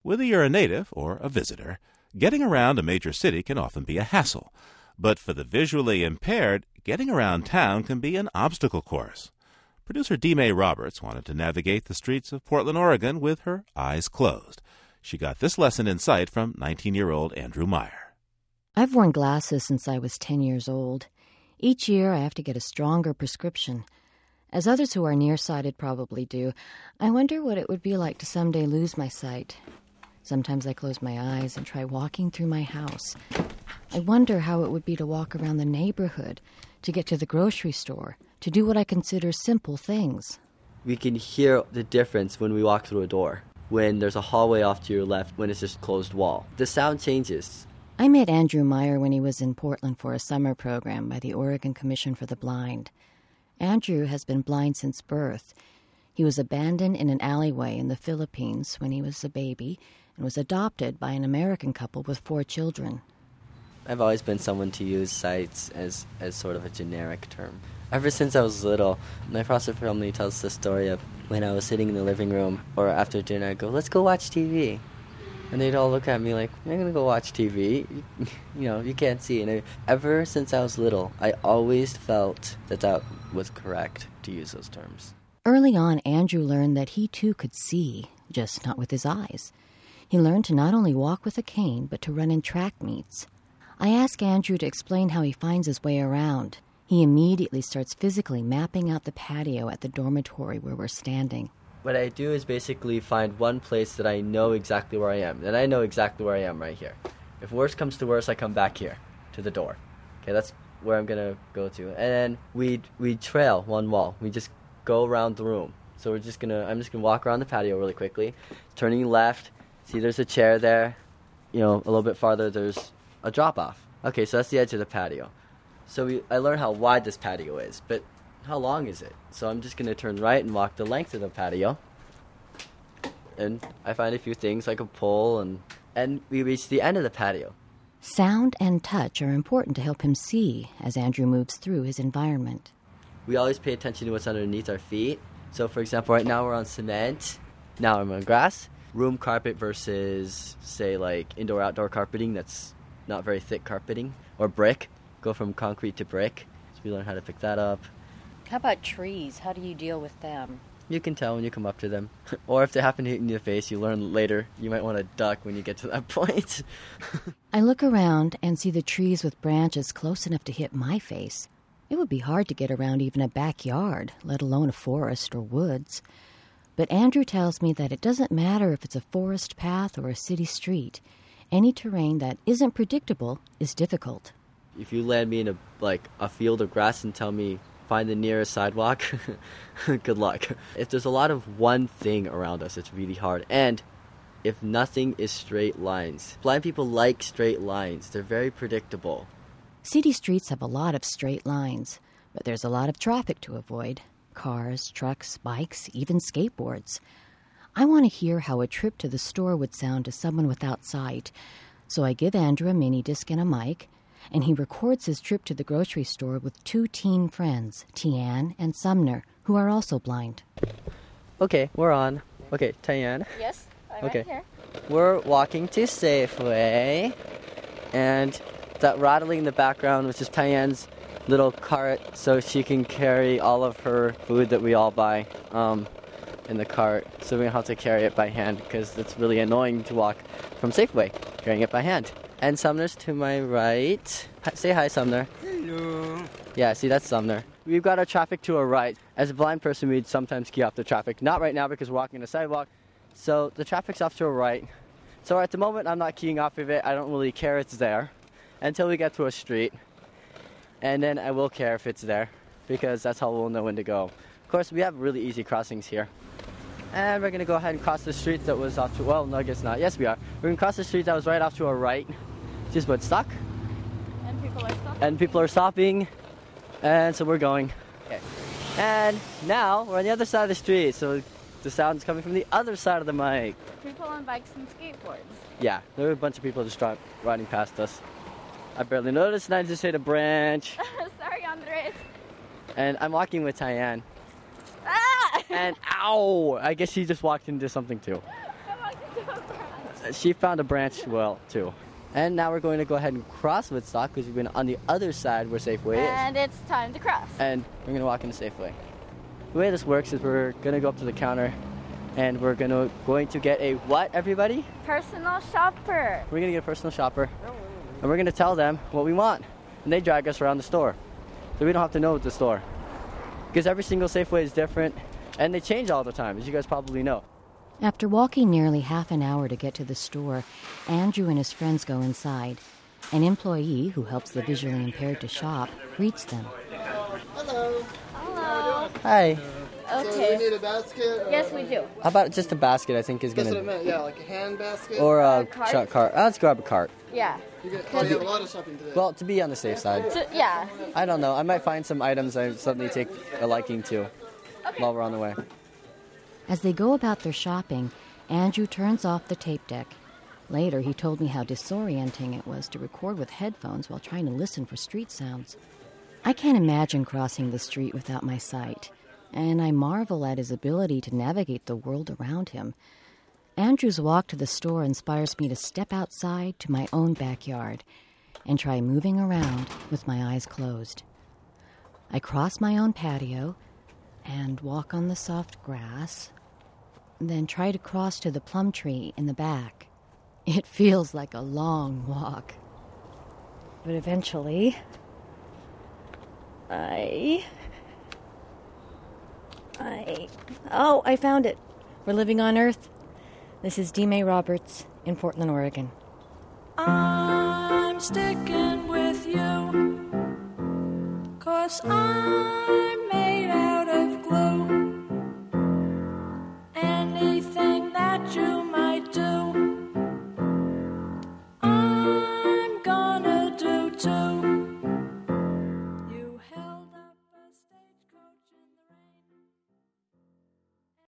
Whether you're a native or a visitor, getting around a major city can often be a hassle. But for the visually impaired, getting around town can be an obstacle course. Producer D-May Roberts wanted to navigate the streets of Portland, Oregon with her eyes closed. She got this lesson in sight from 19-year-old Andrew Meyer. I've worn glasses since I was 10 years old. Each year I have to get a stronger prescription. As others who are nearsighted probably do, I wonder what it would be like to someday lose my sight. Sometimes I close my eyes and try walking through my house. I wonder how it would be to walk around the neighborhood, to get to the grocery store, to do what I consider simple things. We can hear the difference when we walk through a door, when there's a hallway off to your left, when it's just a closed wall. The sound changes. I met Andrew Meyer when he was in Portland for a summer program by the Oregon Commission for the Blind. Andrew has been blind since birth. He was abandoned in an alleyway in the Philippines when he was a baby and was adopted by an American couple with 4 children. I've always been someone to use sights as sort of a generic term. Ever since I was little, my foster family tells the story of when I was sitting in the living room or after dinner, I'd go, let's go watch TV. And they'd all look at me like, I'm going to go watch TV. You can't see. And ever since I was little, I always felt that was correct to use those terms. Early on, Andrew learned that he too could see, just not with his eyes. He learned to not only walk with a cane, but to run in track meets. I ask Andrew to explain how he finds his way around. He immediately starts physically mapping out the patio at the dormitory where we're standing. What I do is basically find one place that I know exactly where I am. And I know exactly where I am right here. If worst comes to worst, I come back here to the door. Okay, that's where I'm going to go to. And then we trail one wall. We just go around the room. So I'm just going to walk around the patio really quickly. Turning left. See, there's a chair there. A little bit farther, there's a drop-off. Okay, so that's the edge of the patio. So I learned how wide this patio is, but how long is it? So I'm just going to turn right and walk the length of the patio. And I find a few things like a pole, and we reach the end of the patio. Sound and touch are important to help him see as Andrew moves through his environment. We always pay attention to what's underneath our feet. So, for example, right now we're on cement. Now I'm on grass. Room carpet versus, say, like indoor-outdoor carpeting that's not very thick carpeting. Or brick. Go from concrete to brick. So we learn how to pick that up. How about trees? How do you deal with them? You can tell when you come up to them. Or if they happen to hit you in the face, you learn later. You might want to duck when you get to that point. I look around and see the trees with branches close enough to hit my face. It would be hard to get around even a backyard, let alone a forest or woods. But Andrew tells me that it doesn't matter if it's a forest path or a city street. Any terrain that isn't predictable is difficult. If you land me in a field of grass and tell me, find the nearest sidewalk, good luck. If there's a lot of one thing around us, it's really hard. And if nothing is straight lines. Blind people like straight lines. They're very predictable. City streets have a lot of straight lines, but there's a lot of traffic to avoid. Cars, trucks, bikes, even skateboards. I want to hear how a trip to the store would sound to someone without sight, so I give Andrew a mini disc and a mic, and he records his trip to the grocery store with 2 teen friends, Tian and Sumner, who are also blind. Okay, we're on. Okay, Tian. Yes, I'm okay. right here. We're walking to Safeway, and that rattling in the background was just Tian's little cart so she can carry all of her food that we all buy in the cart. So we don't have to carry it by hand because it's really annoying to walk from Safeway carrying it by hand. And Sumner's to my right. Say hi, Sumner. Hello. Yeah, see, that's Sumner. We've got our traffic to our right. As a blind person, we'd sometimes key off the traffic. Not right now because we're walking on the sidewalk. So the traffic's off to our right. So at the moment, I'm not keying off of it. I don't really care it's there until we get to a street. And then I will care if it's there because that's how we'll know when to go. Of course, we have really easy crossings here. And we're going to go ahead and cross the street that was off to... Well, no, I guess not. Yes, we are. We're going to cross the street that was right off to our right. Just Woodstock. And people are stopping. And people are stopping. And so we're going. Okay. And now we're on the other side of the street. So the sound's coming from the other side of the mic. People on bikes and skateboards. Yeah, there were a bunch of people just riding past us. I barely noticed, and I just hit a branch. Sorry, Andres. And I'm walking with Tyann. Ah! And ow! I guess she just walked into something too. I walked into a branch. she found a branch well, too. And now we're going to go ahead and cross Woodstock because we've been on the other side where Safeway is. And it's time to cross. And we're going to walk into Safeway. The way this works is we're going to go up to the counter and we're going to get a what, everybody? Personal shopper. We're going to get a personal shopper. And we're going to tell them what we want. And they drag us around the store. So we don't have to know the store. Because every single Safeway is different. And they change all the time, as you guys probably know. After walking nearly half an hour to get to the store, Andrew and his friends go inside. An employee who helps the visually impaired to shop greets them. Hello. Hello. Hi. So we Okay. need a basket? Or Yes, we do. How about just a basket, I think is That's going what I to... meant, yeah, like a hand basket. Or a cart? cart. Let's grab a cart. Yeah. You have a lot of shopping today. Well, to be on the safe side. So, yeah. I don't know. I might find some items I suddenly take a liking to while we're on the way. As they go about their shopping, Andrew turns off the tape deck. Later, he told me how disorienting it was to record with headphones while trying to listen for street sounds. I can't imagine crossing the street without my sight, and I marvel at his ability to navigate the world around him. Andrew's walk to the store inspires me to step outside to my own backyard and try moving around with my eyes closed. I cross my own patio and walk on the soft grass, then try to cross to the plum tree in the back. It feels like a long walk. But eventually, I found it. We're living on Earth. This is D-May Roberts in Portland, Oregon. I'm sticking with you, 'cause I'm made out of glue.